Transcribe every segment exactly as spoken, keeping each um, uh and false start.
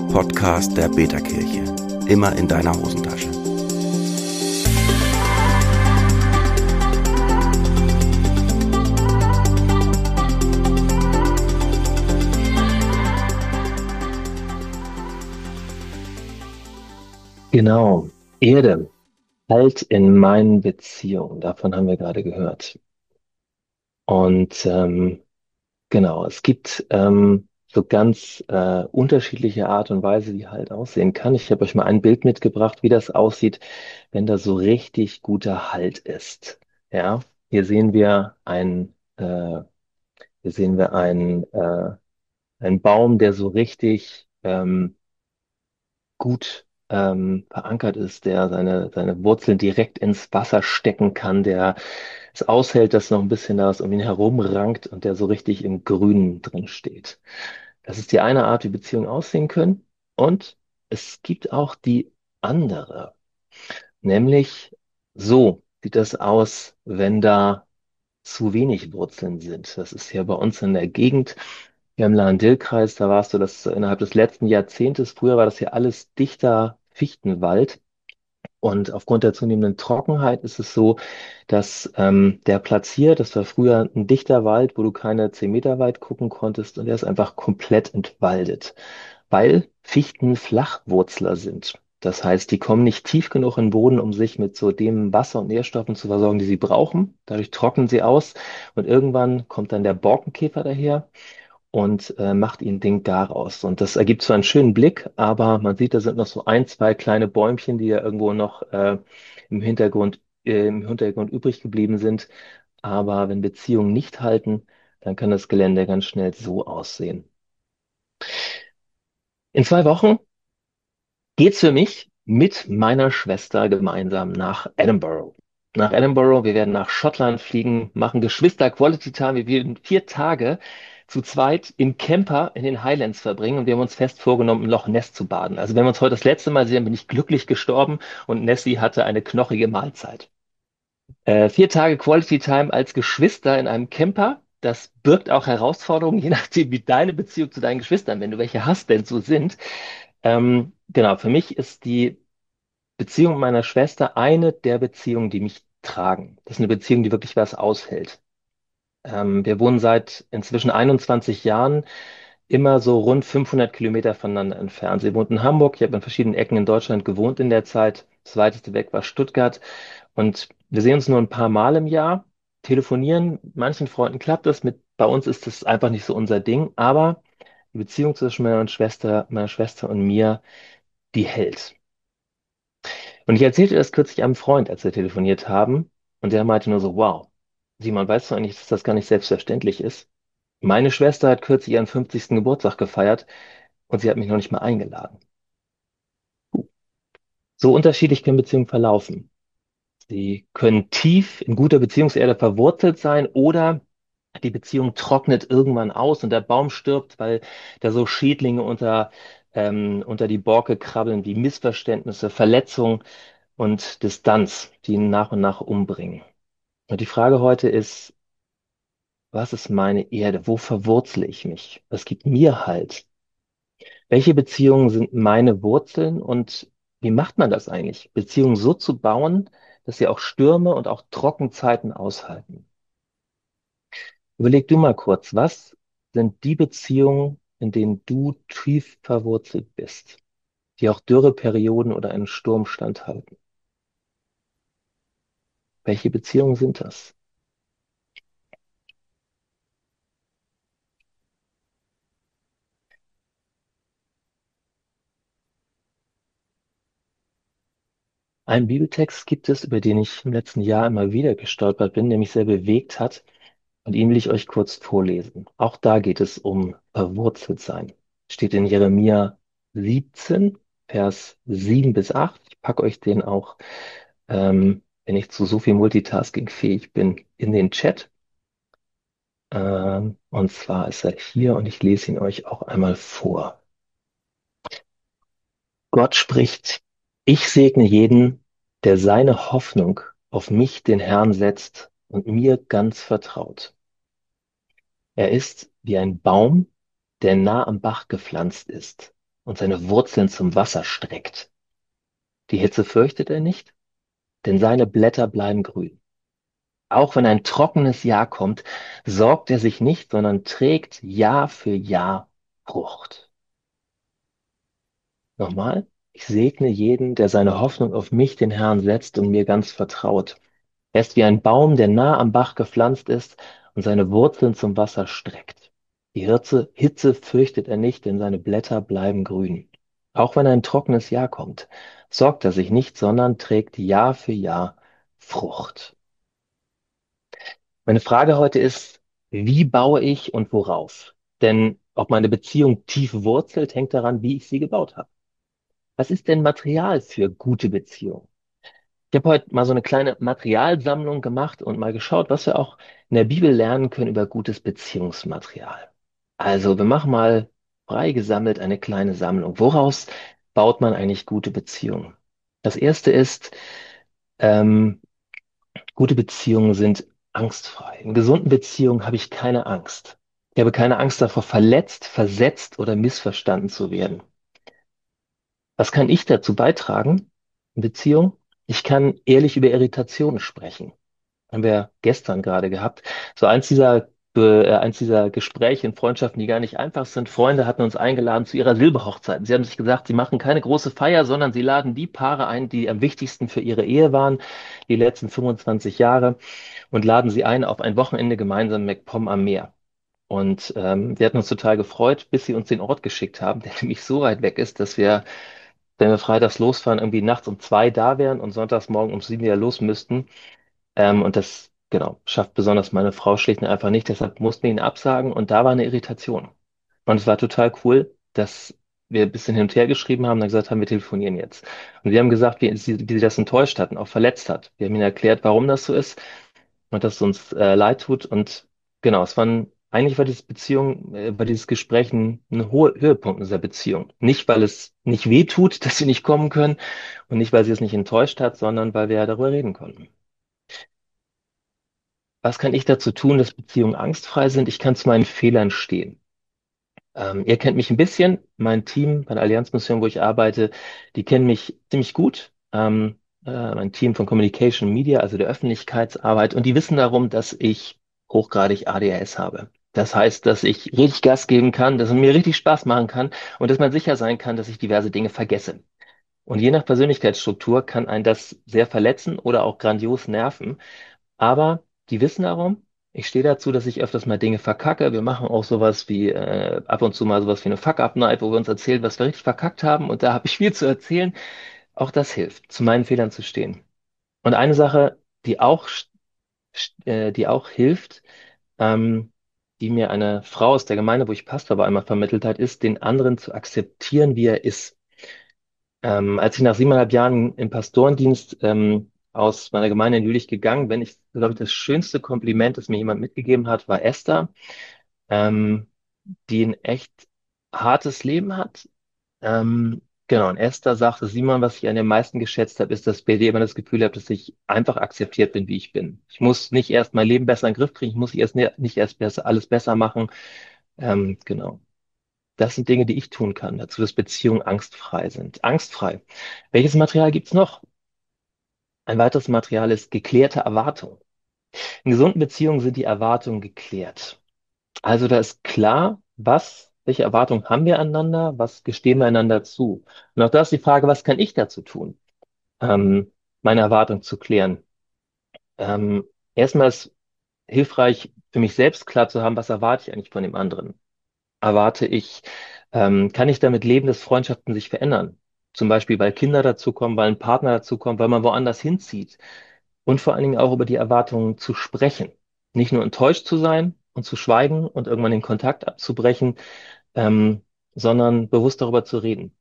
Podcast der Beta-Kirche. Immer in deiner Hosentasche. Genau, Erde, Halt in meinen Beziehungen, davon haben wir gerade gehört. Und ähm, genau, es gibt ähm, so ganz äh, unterschiedliche Art und Weise, wie Halt aussehen kann. Ich habe euch mal ein Bild mitgebracht, wie das aussieht, wenn da so richtig guter Halt ist. Ja, hier sehen wir ein, äh, hier sehen wir ein, äh, einen Baum, der so richtig ähm, gut ähm, verankert ist, der seine, seine Wurzeln direkt ins Wasser stecken kann, der es aushält, dass noch ein bisschen da was um ihn herum rankt und der so richtig im Grünen drin steht. Das ist die eine Art, wie Beziehungen aussehen können. Und es gibt auch die andere, nämlich so sieht das aus, wenn da zu wenig Wurzeln sind. Das ist hier bei uns in der Gegend. Hier im Lahn-Dill-Kreis, da warst du das innerhalb des letzten Jahrzehntes. Früher war das hier alles dichter Fichtenwald. Und aufgrund der zunehmenden Trockenheit ist es so, dass ähm, der Platz hier, das war früher ein dichter Wald, wo du keine zehn Meter weit gucken konntest, und der ist einfach komplett entwaldet, weil Fichten Flachwurzler sind. Das heißt, die kommen nicht tief genug in den Boden, um sich mit so dem Wasser und Nährstoffen zu versorgen, die sie brauchen. Dadurch trocknen sie aus und irgendwann kommt dann der Borkenkäfer daher und äh, macht ihnen den Garaus. Und das ergibt zwar einen schönen Blick, aber man sieht, da sind noch so ein, zwei kleine Bäumchen, die ja irgendwo noch äh, im Hintergrund, äh, im Hintergrund übrig geblieben sind. Aber wenn Beziehungen nicht halten, dann kann das Gelände ganz schnell so aussehen. In zwei Wochen geht's für mich mit meiner Schwester gemeinsam nach Edinburgh. Nach Edinburgh, wir werden nach Schottland fliegen, machen Geschwister Quality Time. Wir werden vier Tage zu zweit im Camper in den Highlands verbringen und wir haben uns fest vorgenommen, im Loch Ness zu baden. Also wenn wir uns heute das letzte Mal sehen, bin ich glücklich gestorben und Nessie hatte eine knochige Mahlzeit. Äh, vier Tage Quality Time als Geschwister in einem Camper. Das birgt auch Herausforderungen, je nachdem, wie deine Beziehung zu deinen Geschwistern, wenn du welche hast, denn so sind. Ähm, genau, für mich ist die Beziehung mit meiner Schwester eine der Beziehungen, die mich tragen. Das ist eine Beziehung, die wirklich was aushält. Ähm, wir wohnen seit inzwischen einundzwanzig Jahren immer so rund fünfhundert Kilometer voneinander entfernt. Sie wohnt in Hamburg, ich habe in verschiedenen Ecken in Deutschland gewohnt in der Zeit. Das weiteste weg war Stuttgart. Und wir sehen uns nur ein paar Mal im Jahr, telefonieren. Mit manchen Freunden klappt das, mit, bei uns ist das einfach nicht so unser Ding. Aber die Beziehung zwischen meiner Schwester, meiner Schwester und mir, die hält. Und ich erzählte das kürzlich einem Freund, als wir telefoniert haben, und der meinte nur so, wow, Simon, weißt du eigentlich, dass das gar nicht selbstverständlich ist? Meine Schwester hat kürzlich ihren fünfzigsten Geburtstag gefeiert und sie hat mich noch nicht mal eingeladen. So unterschiedlich können Beziehungen verlaufen. Sie können tief in guter Beziehungserde verwurzelt sein oder die Beziehung trocknet irgendwann aus und der Baum stirbt, weil da so Schädlinge unter, ähm, unter die Borke krabbeln, wie Missverständnisse, Verletzungen und Distanz, die ihn nach und nach umbringen. Und die Frage heute ist, was ist meine Erde? Wo verwurzle ich mich? Was gibt mir Halt? Welche Beziehungen sind meine Wurzeln und wie macht man das eigentlich? Beziehungen so zu bauen, dass sie auch Stürme und auch Trockenzeiten aushalten. Überleg du mal kurz, was sind die Beziehungen, in denen du tief verwurzelt bist, die auch Dürreperioden oder einen Sturm standhalten? Welche Beziehungen sind das? Einen Bibeltext gibt es, über den ich im letzten Jahr immer wieder gestolpert bin, der mich sehr bewegt hat. Und ihn will ich euch kurz vorlesen. Auch da geht es um verwurzelt sein. Steht in Jeremia siebzehn, Vers sieben bis acht. Ich packe euch den auch, ähm, wenn ich zu so viel Multitasking fähig bin, in den Chat. Ähm, und zwar ist er hier und ich lese ihn euch auch einmal vor. Gott spricht, ich segne jeden, der seine Hoffnung auf mich, den Herrn, setzt und mir ganz vertraut. Er ist wie ein Baum, der nah am Bach gepflanzt ist und seine Wurzeln zum Wasser streckt. Die Hitze fürchtet er nicht, denn seine Blätter bleiben grün. Auch wenn ein trockenes Jahr kommt, sorgt er sich nicht, sondern trägt Jahr für Jahr Frucht. Nochmal, ich segne jeden, der seine Hoffnung auf mich, den Herrn, setzt und mir ganz vertraut. Er ist wie ein Baum, der nah am Bach gepflanzt ist und seine Wurzeln zum Wasser streckt. Die Hitze, Hitze fürchtet er nicht, denn seine Blätter bleiben grün. Auch wenn ein trockenes Jahr kommt, sorgt er sich nicht, sondern trägt Jahr für Jahr Frucht. Meine Frage heute ist, wie baue ich und worauf? Denn ob meine Beziehung tief wurzelt, hängt daran, wie ich sie gebaut habe. Was ist denn Material für gute Beziehungen? Ich habe heute mal so eine kleine Materialsammlung gemacht und mal geschaut, was wir auch in der Bibel lernen können über gutes Beziehungsmaterial. Also, wir machen mal frei gesammelt eine kleine Sammlung. Woraus baut man eigentlich gute Beziehungen? Das erste ist, ähm, gute Beziehungen sind angstfrei. In gesunden Beziehungen habe ich keine Angst. Ich habe keine Angst davor, verletzt, versetzt oder missverstanden zu werden. Was kann ich dazu beitragen in Beziehung? Ich kann ehrlich über Irritationen sprechen. Haben wir gestern gerade gehabt. So eins dieser, Be- äh, eins dieser Gespräche in Freundschaften, die gar nicht einfach sind. Freunde hatten uns eingeladen zu ihrer Silberhochzeit. Sie haben sich gesagt, sie machen keine große Feier, sondern sie laden die Paare ein, die am wichtigsten für ihre Ehe waren, die letzten fünfundzwanzig Jahre, und laden sie ein auf ein Wochenende gemeinsam mit MacPom am Meer. Und ähm, wir hatten uns total gefreut, bis sie uns den Ort geschickt haben, der nämlich so weit weg ist, dass wir, wenn wir freitags losfahren, irgendwie nachts um zwei da wären und sonntags morgen um sieben wieder los müssten. Ähm, und das, genau, schafft besonders meine Frau schlicht und einfach nicht. Deshalb mussten wir ihn absagen und da war eine Irritation. Und es war total cool, dass wir ein bisschen hin und her geschrieben haben und dann gesagt haben, wir telefonieren jetzt. Und wir haben gesagt, wie sie, wie sie das enttäuscht hat und auch verletzt hat. Wir haben ihnen erklärt, warum das so ist und dass es uns äh, leid tut. Und genau, es war ein, eigentlich war diese Beziehung, äh, war dieses Gespräch ein, ein hoher Höhepunkt in dieser Beziehung. Nicht, weil es nicht weh tut, dass sie nicht kommen können und nicht, weil sie es nicht enttäuscht hat, sondern weil wir ja darüber reden konnten. Was kann ich dazu tun, dass Beziehungen angstfrei sind? Ich kann zu meinen Fehlern stehen. Ähm, ihr kennt mich ein bisschen. Mein Team bei der Allianz-Mission, wo ich arbeite, die kennen mich ziemlich gut. Ähm, äh, mein Team von Communication Media, also der Öffentlichkeitsarbeit. Und die wissen darum, dass ich hochgradig A D H S habe. Das heißt, dass ich richtig Gas geben kann, dass es mir richtig Spaß machen kann und dass man sicher sein kann, dass ich diverse Dinge vergesse. Und je nach Persönlichkeitsstruktur kann einen das sehr verletzen oder auch grandios nerven. Aber die wissen darum. Ich stehe dazu, dass ich öfters mal Dinge verkacke. Wir machen auch sowas wie äh, ab und zu mal sowas wie eine Fuck-Up-Night, wo wir uns erzählen, was wir richtig verkackt haben. Und da habe ich viel zu erzählen. Auch das hilft, zu meinen Fehlern zu stehen. Und eine Sache, die auch, st- st- äh, die auch hilft, ähm, die mir eine Frau aus der Gemeinde, wo ich Pastor war, einmal vermittelt hat, ist, den anderen zu akzeptieren, wie er ist. Ähm, als ich nach siebeneinhalb Jahren im Pastorendienst ähm, aus meiner Gemeinde in Jülich gegangen bin, ich glaube, das schönste Kompliment, das mir jemand mitgegeben hat, war Esther, ähm, die ein echt hartes Leben hat. Ähm, genau, und Esther sagte, Simon, was ich an den meisten geschätzt habe, ist, dass ich bei dir immer das Gefühl habe, dass ich einfach akzeptiert bin, wie ich bin. Ich muss nicht erst mein Leben besser in den Griff kriegen, ich muss erst ne- nicht erst besser, alles besser machen. Ähm, genau. Das sind Dinge, die ich tun kann, dazu, dass Beziehungen angstfrei sind. Angstfrei. Welches Material gibt's noch? Ein weiteres Material ist geklärte Erwartungen. In gesunden Beziehungen sind die Erwartungen geklärt. Also da ist klar, was, welche Erwartungen haben wir aneinander, was gestehen wir einander zu. Und auch da ist die Frage, was kann ich dazu tun, ähm, meine Erwartungen zu klären? Ähm, erstmal ist hilfreich für mich selbst klar zu haben, was erwarte ich eigentlich von dem anderen? Erwarte ich, ähm, kann ich damit leben, dass Freundschaften sich verändern? Zum Beispiel, weil Kinder dazukommen, weil ein Partner dazukommt, weil man woanders hinzieht. Und vor allen Dingen auch über die Erwartungen zu sprechen. Nicht nur enttäuscht zu sein und zu schweigen und irgendwann den Kontakt abzubrechen, ähm, sondern bewusst darüber zu reden.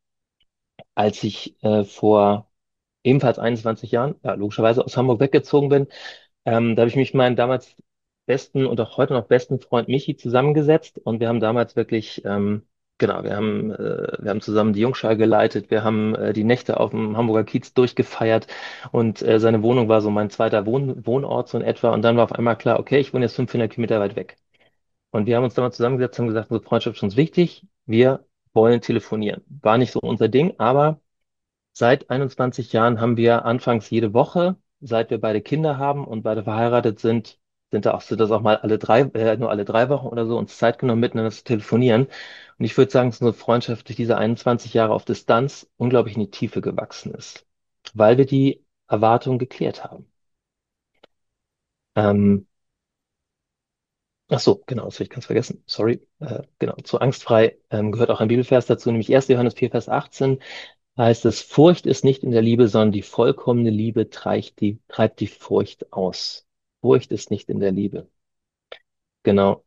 Als ich äh, vor ebenfalls einundzwanzig Jahren, ja, logischerweise aus Hamburg weggezogen bin, ähm, da habe ich mich mit meinem damals besten und auch heute noch besten Freund Michi zusammengesetzt und wir haben damals wirklich, ähm, genau, wir haben, äh, wir haben zusammen die Jungschar geleitet, wir haben äh, die Nächte auf dem Hamburger Kiez durchgefeiert und äh, seine Wohnung war so mein zweiter Wohn Wohnort so in etwa und dann war auf einmal klar, okay, ich wohne jetzt fünfhundert Kilometer weit weg. Und wir haben uns damals zusammengesetzt und gesagt, unsere Freundschaft ist uns wichtig, wir wollen telefonieren. War nicht so unser Ding, aber seit einundzwanzig Jahren haben wir anfangs jede Woche, seit wir beide Kinder haben und beide verheiratet sind, sind da auch, sind das auch mal alle drei, äh, nur alle drei Wochen oder so, uns Zeit genommen, miteinander zu telefonieren. Und ich würde sagen, dass unsere Freundschaft durch diese einundzwanzig Jahre auf Distanz unglaublich in die Tiefe gewachsen ist, weil wir die Erwartungen geklärt haben. Ähm, Ach so, genau, das habe ich ganz vergessen. Sorry. Äh, genau, zu angstfrei ähm, gehört auch ein Bibelvers dazu, nämlich erster. Johannes vier, Vers achtzehn heißt es, Furcht ist nicht in der Liebe, sondern die vollkommene Liebe treibt die, treibt die Furcht aus. Furcht ist nicht in der Liebe. Genau.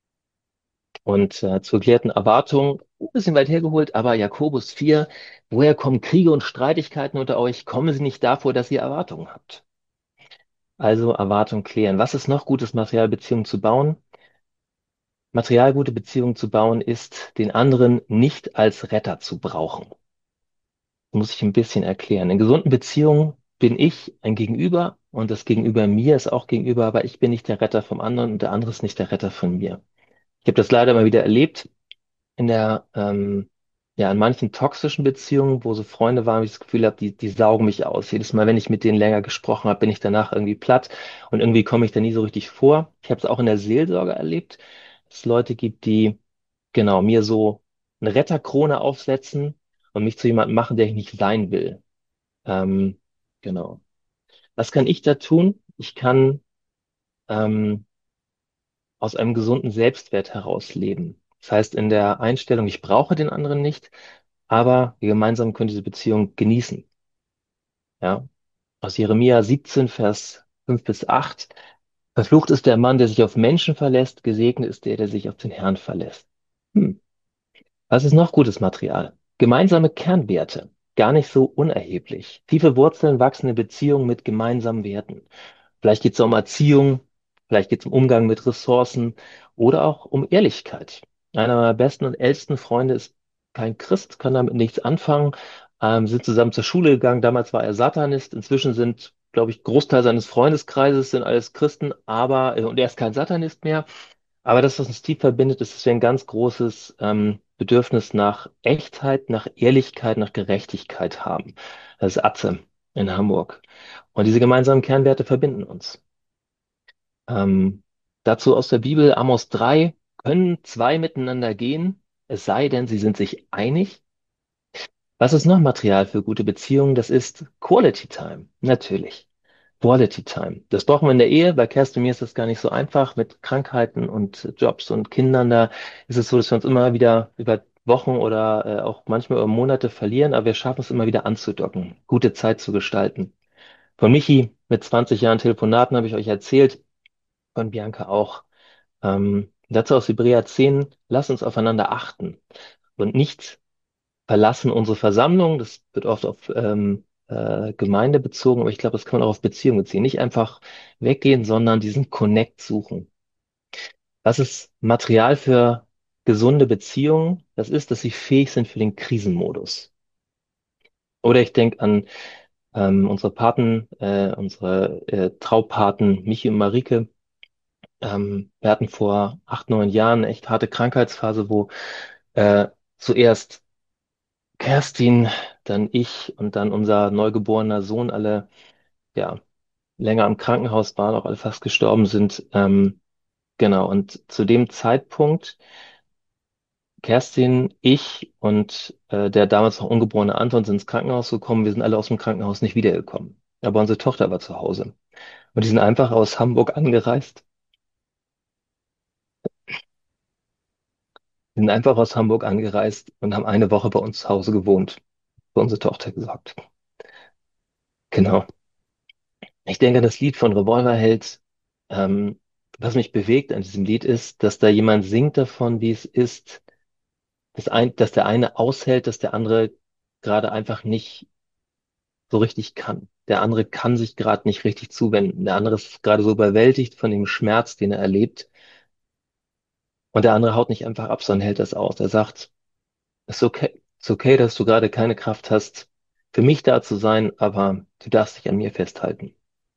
Und äh, zur geklärten Erwartung, ein bisschen weit hergeholt, aber Jakobus vier, woher kommen Kriege und Streitigkeiten unter euch? Kommen sie nicht davor, dass ihr Erwartungen habt? Also Erwartung klären. Was ist noch gutes Material, Beziehungen zu bauen? Material, gute Beziehungen zu bauen, ist, den anderen nicht als Retter zu brauchen. Muss ich ein bisschen erklären. In gesunden Beziehungen bin ich ein Gegenüber und das Gegenüber mir ist auch Gegenüber, aber ich bin nicht der Retter vom anderen und der andere ist nicht der Retter von mir. Ich habe das leider mal wieder erlebt in der, ähm, ja, in manchen toxischen Beziehungen, wo so Freunde waren, wo ich das Gefühl habe, die, die saugen mich aus. Jedes Mal, wenn ich mit denen länger gesprochen habe, bin ich danach irgendwie platt und irgendwie komme ich da nie so richtig vor. Ich habe es auch in der Seelsorge erlebt, dass es Leute gibt, die genau mir so eine Retterkrone aufsetzen und mich zu jemandem machen, der ich nicht sein will. Ähm, genau. Was kann ich da tun? Ich kann ähm, aus einem gesunden Selbstwert heraus leben. Das heißt, in der Einstellung, ich brauche den anderen nicht, aber wir gemeinsam können diese Beziehung genießen. Ja? Aus Jeremia siebzehn, Vers fünf bis acht. Verflucht ist der Mann, der sich auf Menschen verlässt, gesegnet ist der, der sich auf den Herrn verlässt. Hm. Was ist noch gutes Material? Gemeinsame Kernwerte. Gar nicht so unerheblich. Tiefe Wurzeln, wachsende Beziehungen mit gemeinsamen Werten. Vielleicht geht es um Erziehung, vielleicht geht es um Umgang mit Ressourcen oder auch um Ehrlichkeit. Einer meiner besten und ältesten Freunde ist kein Christ, kann damit nichts anfangen, ähm, sind zusammen zur Schule gegangen. Damals war er Satanist. Inzwischen sind, glaube ich, Großteil seines Freundeskreises sind alles Christen, aber, äh, und er ist kein Satanist mehr. Aber das, was uns tief verbindet, ist, dass wir ein ganz großes ähm, Bedürfnis nach Echtheit, nach Ehrlichkeit, nach Gerechtigkeit haben. Das ist Atze in Hamburg. Und diese gemeinsamen Kernwerte verbinden uns. Ähm, Dazu aus der Bibel Amos drei: Können zwei miteinander gehen, es sei denn, sie sind sich einig? Was ist noch Material für gute Beziehungen? Das ist Quality Time, natürlich. Quality Time. Das brauchen wir in der Ehe. Bei Kerstin und mir ist das gar nicht so einfach mit Krankheiten und Jobs und Kindern. Da ist es so, dass wir uns immer wieder über Wochen oder äh, auch manchmal über Monate verlieren, aber wir schaffen es immer wieder anzudocken, gute Zeit zu gestalten. Von Michi mit zwanzig Jahren Telefonaten habe ich euch erzählt, von Bianca auch. Ähm, dazu aus Hebräer zehn: Lasst uns aufeinander achten und nicht verlassen unsere Versammlung. Das wird oft auf ähm, äh, Gemeinde bezogen, aber ich glaube, das kann man auch auf Beziehungen beziehen. Nicht einfach weggehen, sondern diesen Connect suchen. Was ist Material für gesunde Beziehungen? Das ist, dass sie fähig sind für den Krisenmodus. Oder ich denke an ähm, unsere Paten, äh, unsere äh, Traupaten Michi und Marike. Ähm, wir hatten vor acht, neun Jahren eine echt harte Krankheitsphase, wo äh, zuerst Kerstin, dann ich und dann unser neugeborener Sohn alle ja länger im Krankenhaus waren, auch alle fast gestorben sind. Ähm, genau, und zu dem Zeitpunkt, Kerstin, ich und äh, der damals noch ungeborene Anton sind ins Krankenhaus gekommen. Wir sind alle aus dem Krankenhaus nicht wiedergekommen. Aber unsere Tochter war zu Hause. Und die sind einfach aus Hamburg angereist. Die sind einfach aus Hamburg angereist und haben eine Woche bei uns zu Hause gewohnt, für unsere Tochter gesorgt. Genau. Ich denke, das Lied von Revolverheld, ähm, was mich bewegt an diesem Lied ist, dass da jemand singt davon, wie es ist, dass, ein, dass der eine aushält, dass der andere gerade einfach nicht so richtig kann. Der andere kann sich gerade nicht richtig zuwenden. Der andere ist gerade so überwältigt von dem Schmerz, den er erlebt. Und der andere haut nicht einfach ab, sondern hält das aus. Er sagt, es ist okay, es ist okay, dass du gerade keine Kraft hast, für mich da zu sein, aber du darfst dich an mir festhalten.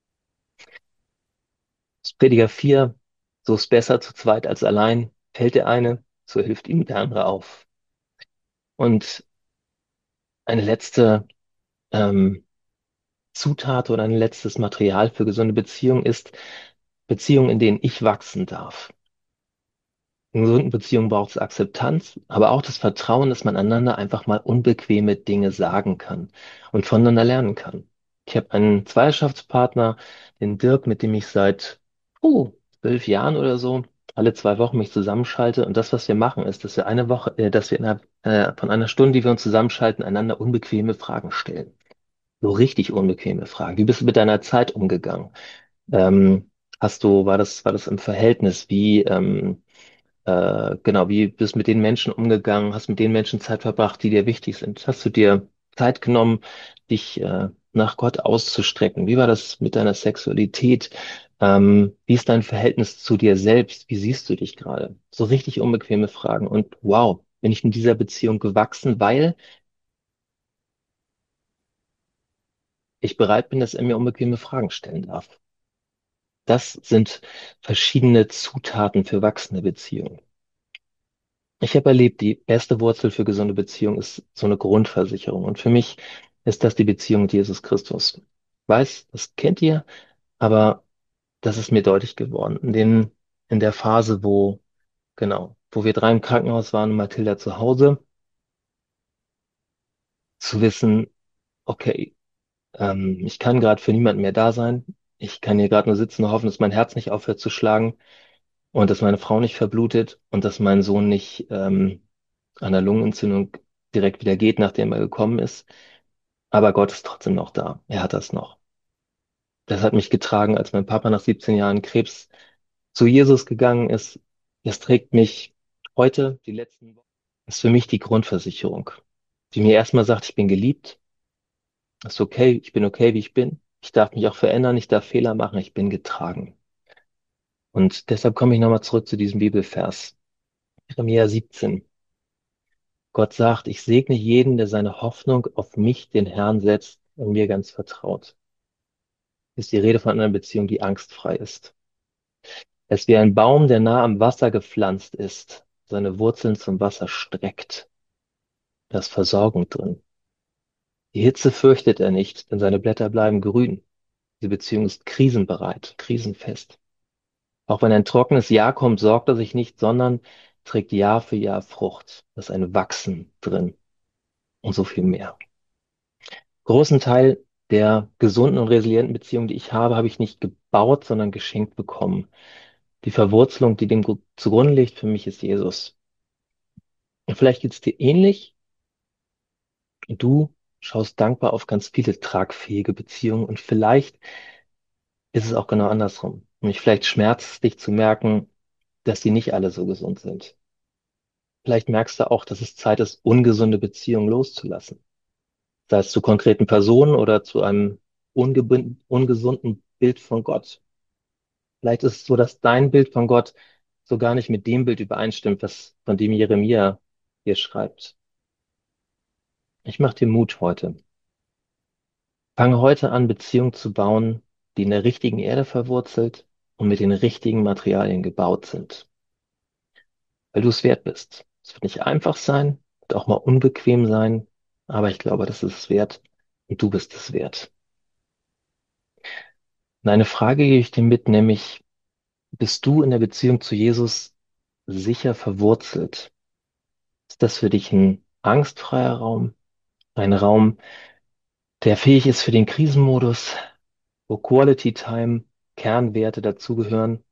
Prediger vier: So ist besser zu zweit als allein. Fällt der eine, so hilft ihm der andere auf. Und eine letzte ähm, Zutat oder ein letztes Material für gesunde Beziehung ist Beziehungen, in denen ich wachsen darf. In gesunden Beziehungen braucht es Akzeptanz, aber auch das Vertrauen, dass man einander einfach mal unbequeme Dinge sagen kann und voneinander lernen kann. Ich habe einen Zweierschaftspartner, den Dirk, mit dem ich seit oh, zwölf Jahren oder so alle zwei Wochen mich zusammenschalte. Und das, was wir machen, ist, dass wir eine Woche, äh, dass wir innerhalb äh, von einer Stunde, die wir uns zusammenschalten, einander unbequeme Fragen stellen. So richtig unbequeme Fragen. Wie bist du mit deiner Zeit umgegangen? Ähm, hast du, war das, war das im Verhältnis? Wie, ähm, äh, genau, wie bist du mit den Menschen umgegangen? Hast mit den Menschen Zeit verbracht, die dir wichtig sind? Hast du dir Zeit genommen, dich äh, nach Gott auszustrecken? Wie war das mit deiner Sexualität? Ähm, wie ist dein Verhältnis zu dir selbst? Wie siehst du dich gerade? So richtig unbequeme Fragen. Und wow, bin ich in dieser Beziehung gewachsen, weil ich bereit bin, dass er mir unbequeme Fragen stellen darf. Das sind verschiedene Zutaten für wachsende Beziehungen. Ich habe erlebt, die beste Wurzel für gesunde Beziehung ist so eine Grundversicherung. Und für mich ist das die Beziehung mit Jesus Christus. Ich weiß, das kennt ihr, aber das ist mir deutlich geworden. In den, in der Phase, wo, genau, wo wir drei im Krankenhaus waren und Mathilda zu Hause, zu wissen, okay, ähm, ich kann gerade für niemanden mehr da sein. Ich kann hier gerade nur sitzen und hoffen, dass mein Herz nicht aufhört zu schlagen und dass meine Frau nicht verblutet und dass mein Sohn nicht ähm, an der Lungenentzündung direkt wieder geht, nachdem er gekommen ist. Aber Gott ist trotzdem noch da. Er hat das noch. Das hat mich getragen, als mein Papa nach siebzehn Jahren Krebs zu Jesus gegangen ist. Das trägt mich heute, die letzten Wochen. Das ist für mich die Grundversicherung, die mir erstmal sagt, ich bin geliebt, ist okay, ich bin okay, wie ich bin. Ich darf mich auch verändern, ich darf Fehler machen, ich bin getragen. Und deshalb komme ich nochmal zurück zu diesem Bibelvers. Jeremia siebzehn. Gott sagt, ich segne jeden, der seine Hoffnung auf mich, den Herrn, setzt und mir ganz vertraut. Ist die Rede von einer Beziehung, die angstfrei ist. Er ist wie ein Baum, der nah am Wasser gepflanzt ist, seine Wurzeln zum Wasser streckt. Da ist Versorgung drin. Die Hitze fürchtet er nicht, denn seine Blätter bleiben grün. Die Beziehung ist krisenbereit, krisenfest. Auch wenn ein trockenes Jahr kommt, sorgt er sich nicht, sondern trägt Jahr für Jahr Frucht. Da ist ein Wachsen drin und so viel mehr. Großen Teil der gesunden und resilienten Beziehung, die ich habe, habe ich nicht gebaut, sondern geschenkt bekommen. Die Verwurzelung, die dem gu- zugrunde liegt, für mich ist Jesus. Und vielleicht geht es dir ähnlich. Du schaust dankbar auf ganz viele tragfähige Beziehungen und vielleicht ist es auch genau andersrum. Nämlich vielleicht schmerzt es dich zu merken, dass sie nicht alle so gesund sind. Vielleicht merkst du auch, dass es Zeit ist, ungesunde Beziehungen loszulassen. Sei es zu konkreten Personen oder zu einem ungebund- ungesunden Bild von Gott. Vielleicht ist es so, dass dein Bild von Gott so gar nicht mit dem Bild übereinstimmt, was von dem Jeremia hier schreibt. Ich mache dir Mut heute. Fange heute an, Beziehungen zu bauen, die in der richtigen Erde verwurzelt und mit den richtigen Materialien gebaut sind, weil du es wert bist. Es wird nicht einfach sein, wird auch mal unbequem sein, aber ich glaube, das ist es wert und du bist es wert. Und eine Frage gebe ich dir mit, nämlich, bist du in der Beziehung zu Jesus sicher verwurzelt? Ist das für dich ein angstfreier Raum? Ein Raum, der fähig ist für den Krisenmodus, wo Quality Time, Kernwerte dazugehören,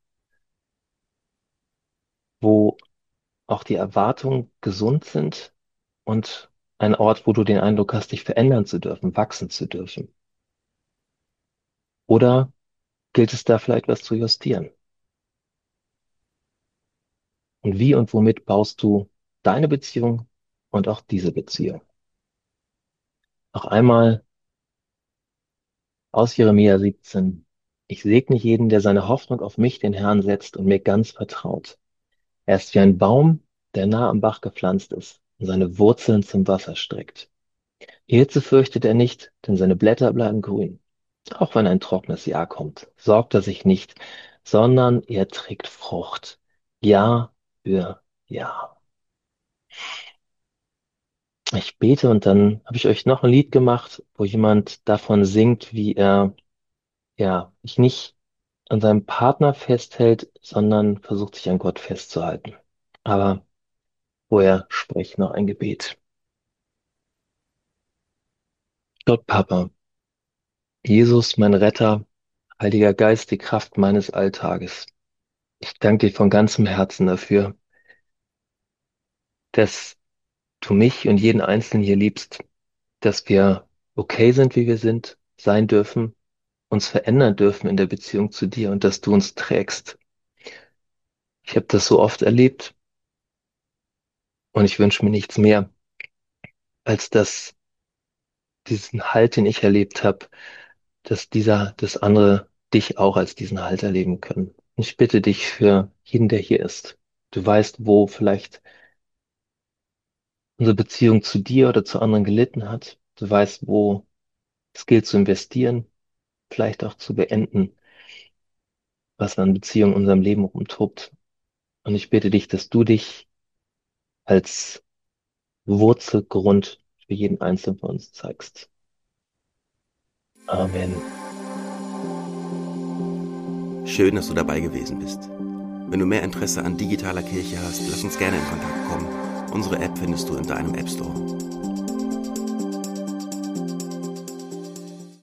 wo auch die Erwartungen gesund sind und ein Ort, wo du den Eindruck hast, dich verändern zu dürfen, wachsen zu dürfen? Oder gilt es da vielleicht was zu justieren? Und wie und womit baust du deine Beziehung und auch diese Beziehung? Noch einmal aus Jeremia siebzehn. Ich segne jeden, der seine Hoffnung auf mich, den Herrn, setzt und mir ganz vertraut. Er ist wie ein Baum, der nah am Bach gepflanzt ist und seine Wurzeln zum Wasser streckt. Die Hitze fürchtet er nicht, denn seine Blätter bleiben grün. Auch wenn ein trockenes Jahr kommt, sorgt er sich nicht, sondern er trägt Frucht. Jahr für Jahr. Ich bete und dann habe ich euch noch ein Lied gemacht, wo jemand davon singt, wie er, ja, sich nicht an seinem Partner festhält, sondern versucht sich an Gott festzuhalten. Aber vorher spreche ich noch ein Gebet. Gott, Papa, Jesus, mein Retter, Heiliger Geist, die Kraft meines Alltages. Ich danke dir von ganzem Herzen dafür, dass du mich und jeden Einzelnen hier liebst, dass wir okay sind, wie wir sind, sein dürfen, uns verändern dürfen in der Beziehung zu dir und dass du uns trägst. Ich habe das so oft erlebt und ich wünsche mir nichts mehr, als dass diesen Halt, den ich erlebt habe, dass dieser, dass andere dich auch als diesen Halt erleben können. Ich bitte dich für jeden, der hier ist. Du weißt, wo vielleicht unsere Beziehung zu dir oder zu anderen gelitten hat. Du weißt, wo es gilt zu investieren, vielleicht auch zu beenden, was an Beziehungen in unserem Leben rumtobt. Und ich bitte dich, dass du dich als Wurzelgrund für jeden Einzelnen von uns zeigst. Amen. Schön, dass du dabei gewesen bist. Wenn du mehr Interesse an digitaler Kirche hast, lass uns gerne in Kontakt kommen. Unsere App findest du in deinem App Store.